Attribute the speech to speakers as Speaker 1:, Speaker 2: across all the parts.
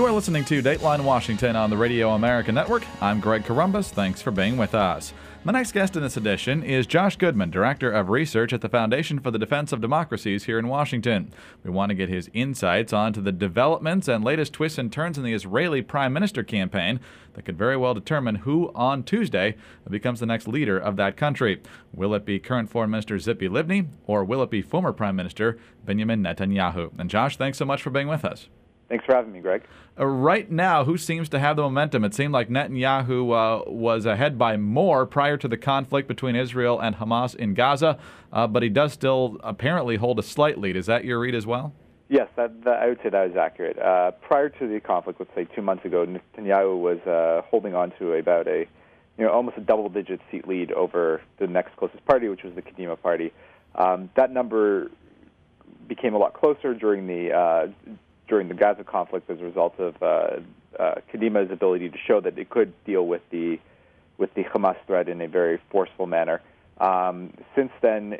Speaker 1: You are listening to Dateline Washington on the Radio America Network. I'm Greg Corombos. Thanks for being with us. My next guest in this edition is Josh Goodman, Director of Research at the Foundation for the Defense of Democracies here in Washington. We want to get his insights onto the developments and latest twists and turns in the Israeli Prime Minister campaign that could very well determine who on Tuesday becomes the next leader of that country. Will it be current Foreign Minister Tzipi Livni, or will it be former Prime Minister Benjamin Netanyahu? And Josh, thanks so much for being with us.
Speaker 2: Thanks for having me, Greg.
Speaker 1: Right now, who seems to have the momentum? It seemed like Netanyahu was ahead by more prior to the conflict between Israel and Hamas in Gaza, but he does still apparently hold a slight lead. Is that your read as well?
Speaker 2: Yes, I would say that is accurate. Prior to the conflict, let's say 2 months ago, Netanyahu was holding on to about almost a double-digit seat lead over the next closest party, which was the Kadima party. That number became a lot closer during the Gaza conflict as a result of Kadima's ability to show that it could deal with the Hamas threat in a very forceful manner. Since then,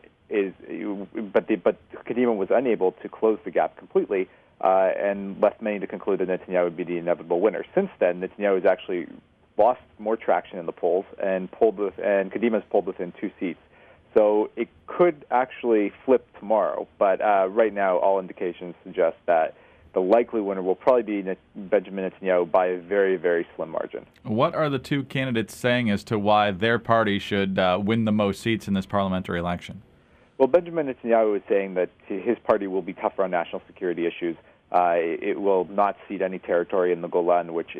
Speaker 2: but Kadima was unable to close the gap completely and left many to conclude that Netanyahu would be the inevitable winner. Since then, Netanyahu has actually lost more traction in the polls and Kadima's pulled within 2 seats. So it could actually flip tomorrow, but right now all indications suggest that the likely winner will probably be Benjamin Netanyahu by a very, very slim margin.
Speaker 1: What are the two candidates saying as to why their party should win the most seats in this parliamentary election?
Speaker 2: Well, Benjamin Netanyahu is saying that his party will be tougher on national security issues. It will not cede any territory in the Golan, which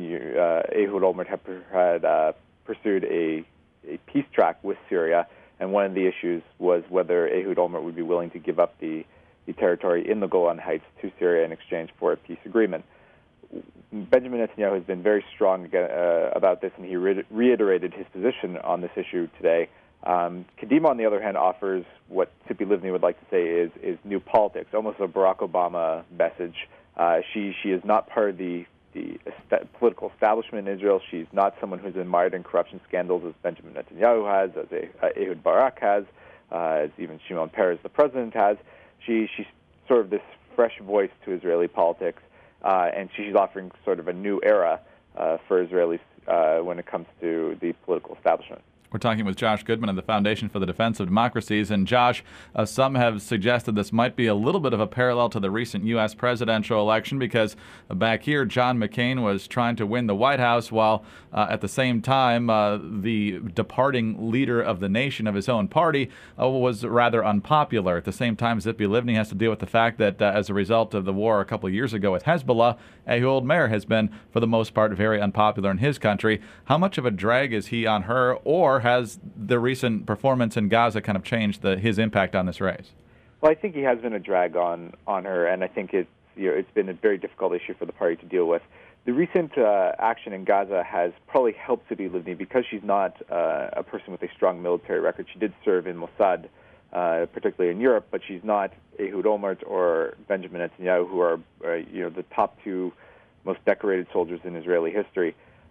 Speaker 2: Ehud Olmert had pursued a peace track with Syria, and one of the issues was whether Ehud Olmert would be willing to give up the territory in the Golan Heights to Syria in exchange for a peace agreement. Benjamin Netanyahu has been very strong about this, and he reiterated his position on this issue today. Kadima, on the other hand, offers what Tzipi Livni would like to say is new politics, almost a Barack Obama message. She is not part of the political establishment in Israel. She's not someone who's been mired in corruption scandals as Benjamin Netanyahu has, as Ehud Barak has, as even Shimon Peres, the president, has. She's sort of this fresh voice to Israeli politics, and she's offering sort of a new era for Israelis when it comes to the political establishment.
Speaker 1: We're talking with Josh Goodman of the Foundation for the Defense of Democracies. And Josh, some have suggested this might be a little bit of a parallel to the recent U.S. presidential election because back here, John McCain was trying to win the White House while at the same time the departing leader of the nation of his own party was rather unpopular. At the same time, Tzipi Livni has to deal with the fact that as a result of the war a couple of years ago with Hezbollah, Ehud Olmert has been, for the most part, very unpopular in his country. How much of a drag is he on her, or has the recent performance in Gaza kind of changed his impact on this race?
Speaker 2: Well, I think he has been a drag on her, and I think it's been a very difficult issue for the party to deal with. The recent action in Gaza has probably helped Tzipi Livni because she's not a person with a strong military record. She did serve in Mossad, particularly in Europe, but she's not Ehud Olmert or Benjamin Netanyahu, who are the top 2 most decorated soldiers in Israeli history.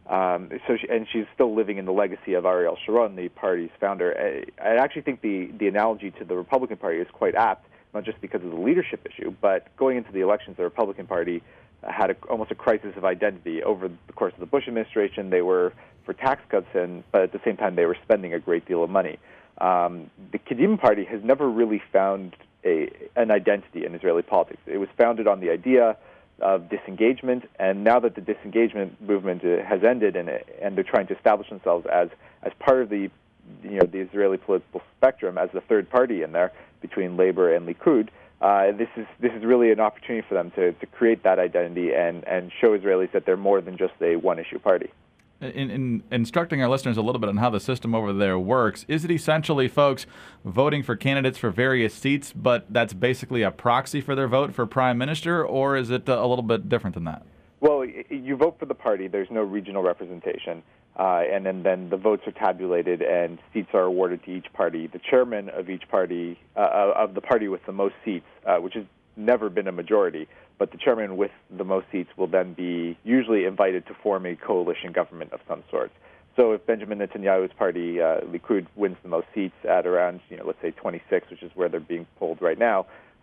Speaker 2: She's still living in the legacy of Ariel Sharon, the party's founder. I actually think the analogy to the Republican Party is quite apt, not just because of the leadership issue, but going into the elections, the Republican Party had almost a crisis of identity. Over the course of the Bush administration, they were for tax cuts, but at the same time, they were spending a great deal of money. The Kadima Party has never really found an identity in Israeli politics. It was founded on the idea of disengagement, and now that the disengagement movement has ended and they're trying to establish themselves as part of the Israeli political spectrum as the third party in there between Labor and Likud, this is really an opportunity for them to create that identity and show Israelis that they're more than just a one-issue party.
Speaker 1: In instructing our listeners a little bit on how the system over there works, is it essentially folks voting for candidates for various seats, but that's basically a proxy for their vote for prime minister, or is it a little bit different than that?
Speaker 2: Well, you vote for the party. There's no regional representation, and then the votes are tabulated and seats are awarded to each party. The chairman of each party, of the party with the most seats, which has never been a majority, but the chairman with the most seats will then be usually invited to form a coalition government of some sort. So if Benjamin Netanyahu's party, Likud, wins the most seats at around, let's say 26, which is where they're being polled right now,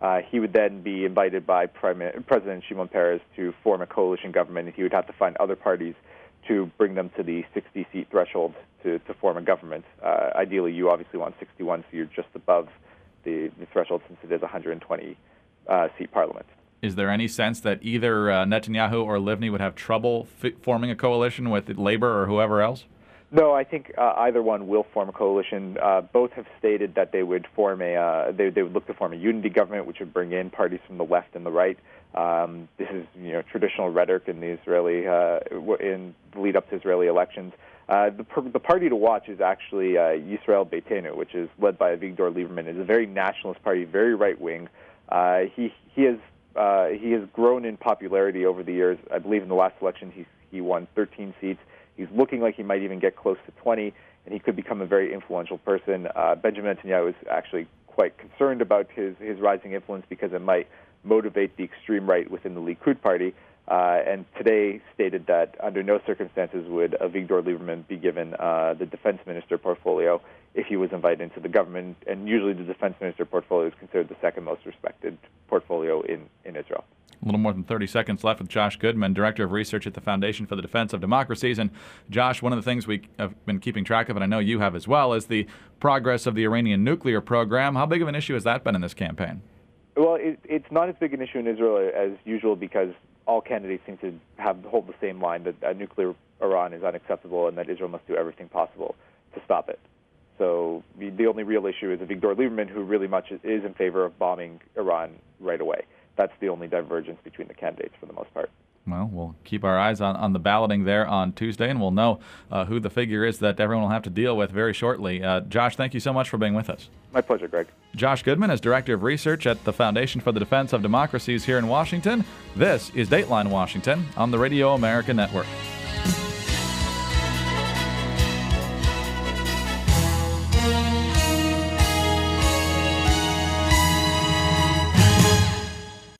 Speaker 2: He would then be invited by President Shimon Peres to form a coalition government, and he would have to find other parties to bring them to the 60-seat threshold to form a government. Ideally, you obviously want 61, so you're just above the threshold since it is a 120-seat parliament.
Speaker 1: Is there any sense that either Netanyahu or Livni would have trouble forming a coalition with Labor or whoever else?
Speaker 2: No, I think either one will form a coalition. Both have stated that they would form they would look to form a unity government, which would bring in parties from the left and the right. This is traditional rhetoric in the Israeli in the lead up to Israeli elections. The party to watch is actually Yisrael Beitenu, which is led by Avigdor Lieberman. It's a very nationalist party, very right wing. He has grown in popularity over the years. I believe in the last election he won 13 seats. He's looking like he might even get close to 20, and he could become a very influential person. Benjamin Netanyahu is actually quite concerned about his rising influence because it might motivate the extreme right within the Likud party, and today stated that under no circumstances would Avigdor Lieberman be given the defense minister portfolio if he was invited into the government, and usually the defense minister portfolio is considered the second most respected portfolio in Israel.
Speaker 1: A little more than 30 seconds left with Josh Goodman, Director of Research at the Foundation for the Defense of Democracies. And Josh, one of the things we have been keeping track of, and I know you have as well, is the progress of the Iranian nuclear program. How big of an issue has that been in this campaign?
Speaker 2: Well, it's not as big an issue in Israel as usual because all candidates seem to hold the same line that nuclear Iran is unacceptable and that Israel must do everything possible to stop it. So the only real issue is Avigdor Lieberman, who really much is in favor of bombing Iran right away. That's the only divergence between the candidates for the most part.
Speaker 1: Well, we'll keep our eyes on the balloting there on Tuesday, and we'll know who the figure is that everyone will have to deal with very shortly. Josh, thank you so much for being with us.
Speaker 2: My pleasure, Greg.
Speaker 1: Josh Goodman is Director of Research at the Foundation for the Defense of Democracies here in Washington. This is Dateline Washington on the Radio America Network.